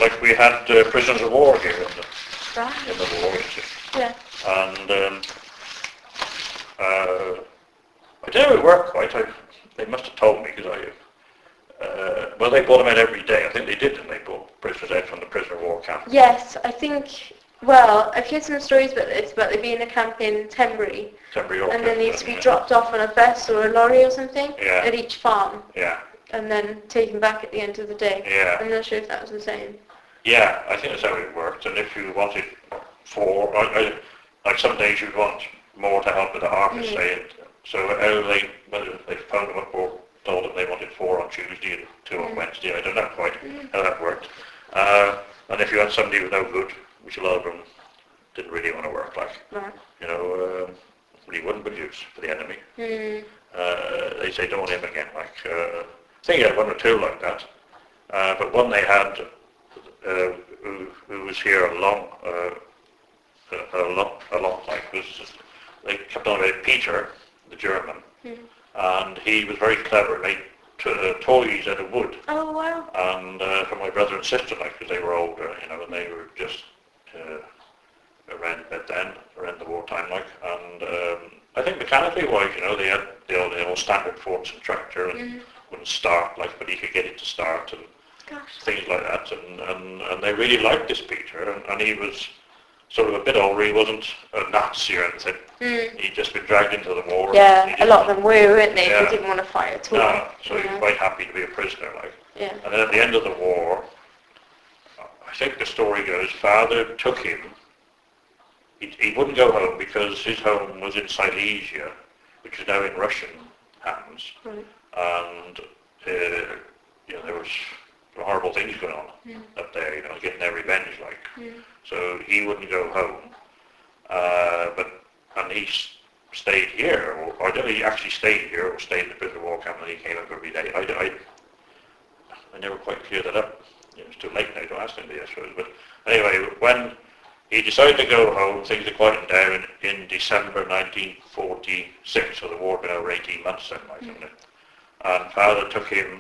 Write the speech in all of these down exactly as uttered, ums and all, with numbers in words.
like we had uh, prisoners of war here in the, Right. in the war, you see. Yeah. And um, uh, I don't know it worked quite. I, they must have told me because I, uh, well, they brought them out every day. I think they did, and they brought prisoners out from the prisoner of war camp. Yes, I think, well, I've heard some stories about this, but they'd be in a camp in Tenbury, Tenbury, and then they used to be yeah. dropped off on a bus or a lorry or something Yeah. at each farm, Yeah. and then taken back at the end of the day. Yeah. I'm not sure if that was the same. Yeah, I think that's how it worked. And if you wanted four, I, I, like some days you'd want more to help with the harvest, Mm. say. So how they, whether they phoned them up or told them they wanted four on Tuesday and two on Mm. Wednesday, I don't know quite Mm. how that worked. Uh, and if you had somebody who was no good, which a lot of them didn't really want to work like, Right. you know, um, well, he wouldn't produce for the enemy. Mm. Uh, they say don't want him again. Like, uh, I think he had one or two like that. Uh, but one they had uh, who, who was here a long, uh, a, a lot, a lot like was they kept on about Peter, the German, Mm. and he was very clever. Made t- uh, toys out of wood, Oh, wow. and uh, for my brother and sister, like, because they were older, you know, and they were just uh, around about then, around the wartime, like, and um, I think mechanically wise, you know, they had the old, the old standard Fordson tractor and Mm. wouldn't start, like, but he could get it to start and Gosh. things like that, and, and, and they really liked this Peter, and, and he was sort of a bit older. He wasn't a Nazi or anything. Mm. He'd just been dragged into the war. He Yeah, a didn't lot of want- them were, weren't they? Yeah. They didn't want to fight at all. No, so he Yeah. was quite happy to be a prisoner, like. Yeah. And then at the end of the war, I think the story goes, father took him. He, he wouldn't go home because his home was in Silesia, which is now in Russian hands. Right. And uh, you know, there was horrible things going on Mm. up there, you know, getting their revenge, like. Mm. So he wouldn't go home, uh, but and he s- stayed here, or, or I don't know, he actually stayed here, or stayed in the prisoner of war camp, and he came up every day. I, I, I never quite cleared that up. It was too late now to ask anybody, I suppose. But anyway, when he decided to go home, things had quieted down in December nineteen forty-six, so the war had been over eighteen months then, like, Mm. mm. And father took him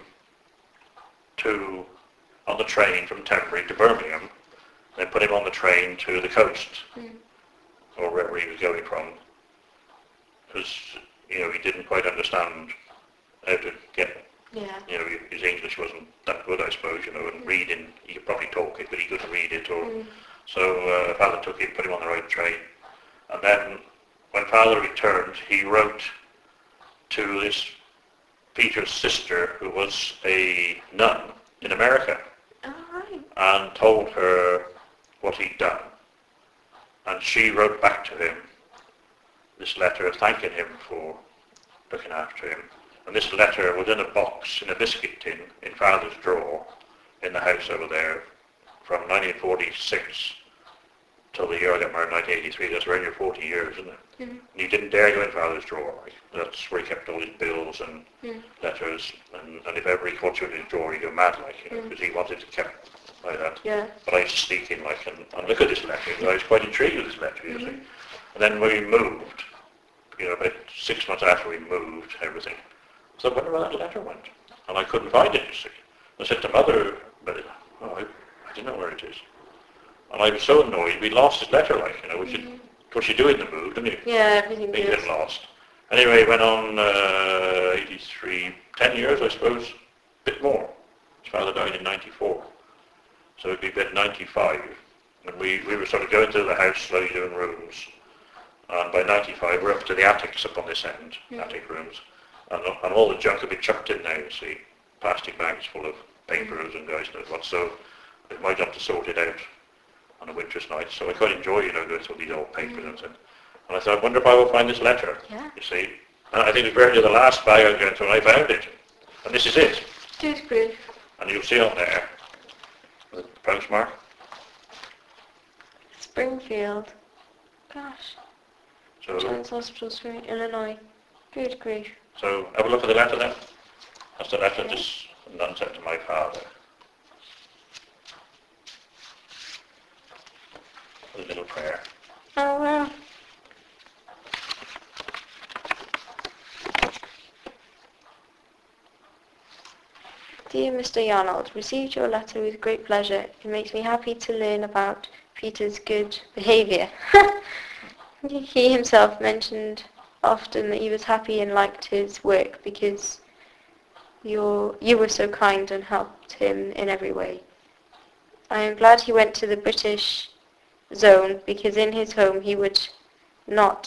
to, on the train from Tenbury to Birmingham, then put him on the train to the coast, Mm. or wherever he was going from, because, you know, he didn't quite understand how to get, Yeah. you know, his English wasn't that good, I suppose, you know, and reading, he could probably talk it, but he couldn't read it, or, Mm. so uh, father took him, put him on the right train, and then when father returned, he wrote to this Peter's sister, who was a nun in America, All right. and told her what he'd done. And she wrote back to him this letter thanking him for looking after him. And this letter was in a box, in a biscuit tin, in father's drawer, in the house over there, from nineteen forty-six till the year I got married in nineteen eighty-three. That's around your forty years, isn't it? Mm. And he didn't dare go in father's drawer. Like, that's where he kept all his bills and Mm. letters, and, and if ever he caught you in his drawer, he'd go mad, like, you know, Mm. because he wanted to keep like that. Yeah. But I used to sneak in, like, and, and look at this letter. I was quite intrigued with this letter, you Mm-hmm. see. And then when we moved, you know, about six months after we moved, everything, so I wonder where that letter went. And I couldn't find it, you see. I said to mother, but oh, I, I didn't know where it is. And I was so annoyed, we lost his letter, like, you know, which Mm-hmm. you, of course you do in the mood, don't you? Yeah, everything Things good. get lost. Anyway, it went on uh, eighty-three, ten years, I suppose, a bit more. His father died in ninety-four. So it'd be about ninety-five. And we, we were sort of going through the house, slowly doing rooms. And by ninety-five, we're up to the attics up on this end, Mm. attic rooms. And, and all the junk had been chucked in now, you see. Plastic bags full of papers and guys knows what. So it was my job to sort it out on a winter's night. So I quite enjoy, you know, going through these old papers Mm. and things. And I thought, I wonder if I will find this letter, Yeah. you see. And I think it's very near the last bag I was going through, and I found it. And this is it. Good grief. And you'll see on there, the postmark. Springfield. Gosh. So, Children's Hospital, Spring, Illinois. Good grief. so have a look at the letter then. That's the letter Okay. this nun sent to my father. With a little prayer. Oh, wow. Dear Mister Yarnold, received your letter with great pleasure. It makes me happy to learn about Peter's good behaviour. He himself mentioned often that he was happy and liked his work because you're, you were so kind and helped him in every way. I am glad he went to the British zone because in his home he would not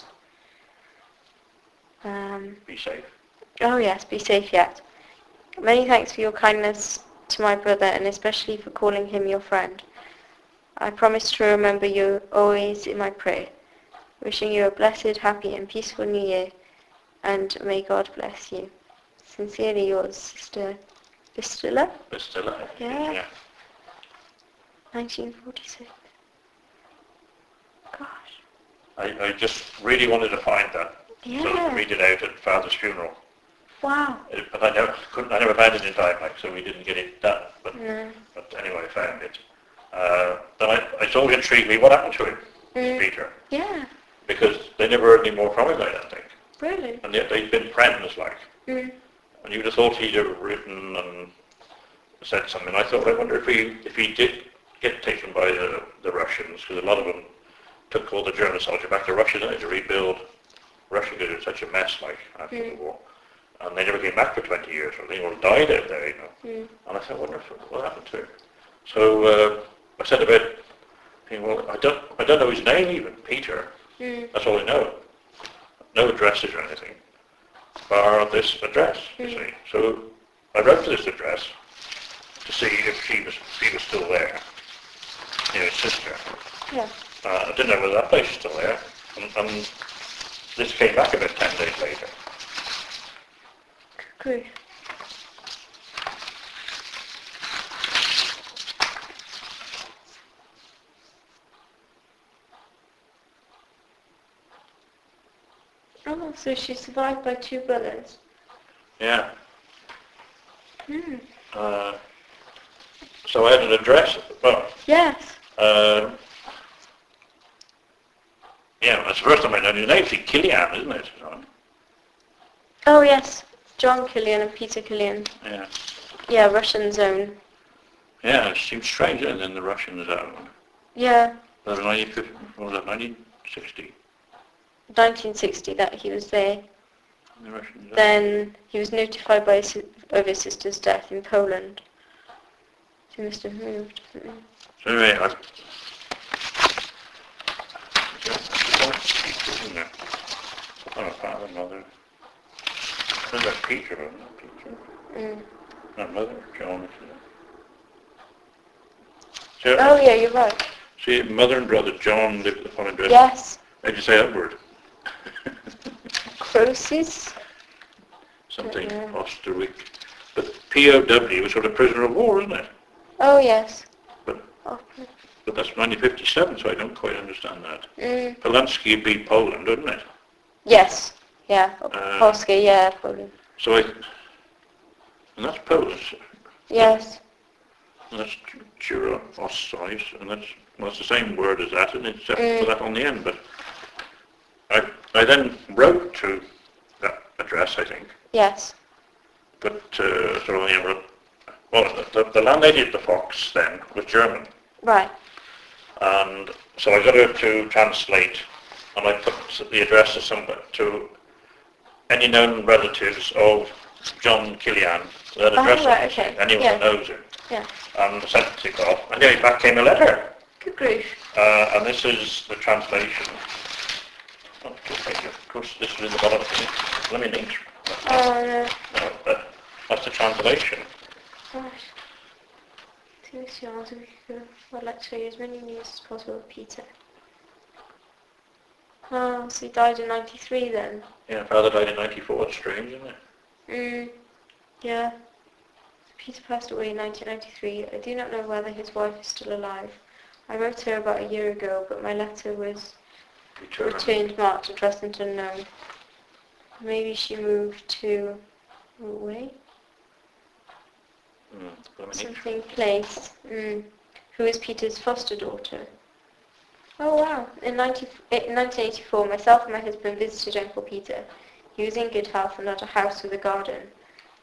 um, Be safe. oh yes, be safe yet. Many thanks for your kindness to my brother and especially for calling him your friend. I promise to remember you always in my prayer. Wishing you a blessed, happy and peaceful New Year, and may God bless you. Sincerely yours, Sister Vistula. Vistula. Yeah. Yeah. nineteen forty-six. Gosh. I, I just really wanted to find that. Yeah. So I could read it out at Father's funeral. Wow. It, but I never couldn't. I never found it in time, like, so we didn't get it done. But No. but anyway, I found it. Uh, then I, it's always intrigued me what happened to him, Mm. Peter, Yeah. because they never heard any more from him, I don't think. Really? And yet they've been friends, like. Mm. And you would have thought he'd have written and said something. I thought, I wonder if he if he did get taken by the, the Russians, because a lot of them took all the German soldiers back to Russia, didn't they, to rebuild Russia because it was such a mess, like, after Mm. the war. And they never came back for twenty years, or they all died out there, you know. Mm. And I thought, I wonder if, what happened to him. So uh, I said about, thinking, well, I don't, I don't know his name even, Peter. Mm. That's all I know. No addresses or anything, bar this address, you Mm. see. So I wrote to this address to see if she was, she was still there, you know, his sister. Yeah. Uh, I didn't know whether that place was still there. And, and this came back about ten days later. Good. Oh, so she's survived by two brothers. Yeah. Hmm. Uh, so I had an address. Well, Yes. uh, yeah, that's the first time I know his name. It's Killian, isn't it? Oh, yes. John Killian and Peter Killian. Yeah. Yeah, Russian zone. Yeah, it seems strange, isn't it, in the Russian zone? Yeah. That was nineteen fifty, what was that, nineteen sixty? nineteen sixty that he was there. In the Russian zone. Then he was notified by his, si- of his sister's death in Poland. He must have moved. Mm. So anyway, I... Isn't there? Oh, father, mother. There's that Peter, wasn't it? Peter. Mm. Not mother, John. Isn't it? So, Oh, yeah, you're right. see, mother and brother John lived at the following address. Yes. How'd you say that word? Croesus. Something, Yeah. Osterwick. But P O W was sort of prisoner of war, isn't it? Oh, yes. But Oh. but that's nineteen fifty-seven, so I don't quite understand that. Mm. Polanski would be Poland, wouldn't it? Yes. Yeah. Uh, Polska, yeah, Poland. So I... And that's Polish. Yes. And that's Jura, Ossois, and that's, well, it's the same word as that, and except Mm. for that on the end. But I I then wrote to that address, I think. Yes. But uh, sort of, you know, well, the, the landlady at the Fox then was German, Right. and so I got her to translate, and I put the address to some to any known relatives of John Killian. That Oh, address, right, on it, okay. anyone Yeah. that knows him, Yeah. and sent it off. And then back came a letter, Good grief. uh, and this is the translation. Oh, of course, this is in the bottom. Let me link. Oh, no. No, that, that's the translation. Gosh. To this yard, we could I'd like to show you as many news as possible of Peter. Oh, so he died in ninety-three then? Yeah, father died in ninety-four. It's strange, isn't it? Mm, yeah. Peter passed away in nineteen ninety-three. I do not know whether his wife is still alive. I wrote her about a year ago, but my letter was Returned. returned marked addressed unknown. Maybe she moved to away? Mm, Dominique. Something place. Mm. Who is Peter's foster daughter? Oh wow. In, ninety, in nineteen eighty-four, myself and my husband visited Uncle Peter. He was in good health and had a house with a garden.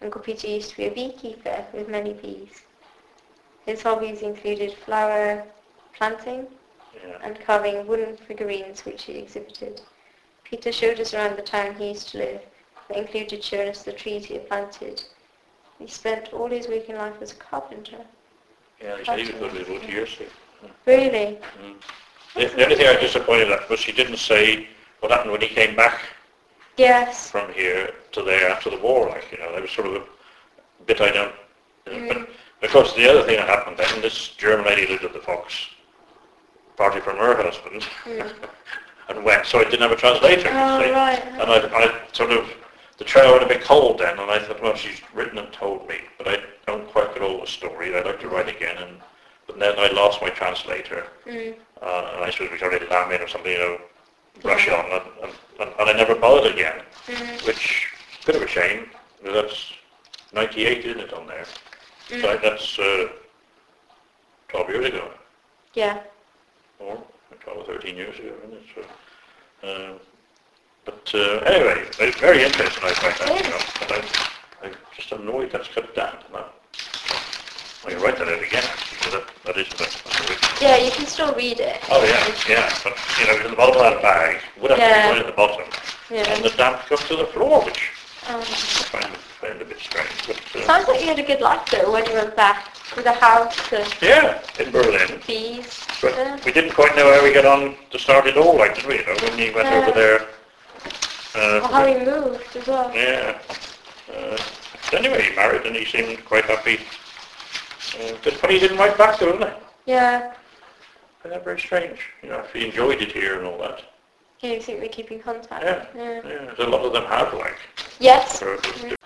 Uncle Peter used to be a beekeeper with many bees. His hobbies included flower planting Yeah. and carving wooden figurines which he exhibited. Peter showed us around the town he used to live. That included showing us the trees he had planted. He spent all his working life as a carpenter. Yeah, he said he was going to live years ago. Really? Mm. The, the only thing I was disappointed at was he didn't say what happened when he came back Yes. from here to there after the war. Like, you know, that was sort of a bit I don't. You know, Mm. But of course, the other thing that happened then, this German lady lived at the Fox, partly from her husband, Mm. and went, so I didn't have a translator. Oh, you see. right. And I, I sort of, the trail went a bit cold then, and I thought, well, she's written and told me, but I don't quite get all the story. I'd like to write again, and but then I lost my translator, Mm. uh, and I suppose we started to lam in or something, you know, brush on, and, and, and, and I never bothered again, Mm. which is a bit of a shame, because that's ninety-eight, isn't it, on there? Mm. So that's uh, twelve years ago, Yeah. or twelve or thirteen years ago, isn't it? So, um, but uh, anyway, it's very interesting, I find that, you know, but I, I'm just annoyed that's cut down to that. I can write that out again, actually, because that, that is the original. Yeah, you can still read it. Oh yeah, yeah, but you know, in the bottom of that bag would have Yeah. to be right at the bottom, Yeah. and the damp comes to the floor, which Um, I find, find a bit strange. But uh, sounds like you had a good life though when you went back with a house and yeah, in Berlin, bees. but Yeah. we didn't quite know how we got on to start it all, like, did we? You know, when you went Yeah. over there. Uh, Or how he moved as well. yeah. Uh, anyway, he married, and he seemed quite happy. Uh, but but he didn't write back to him, Yeah. uh, very strange. You know, if he enjoyed it here and all that. Yeah, you think they keep in contact. Yeah, Yeah. yeah. A lot of them have, like. Yes. for-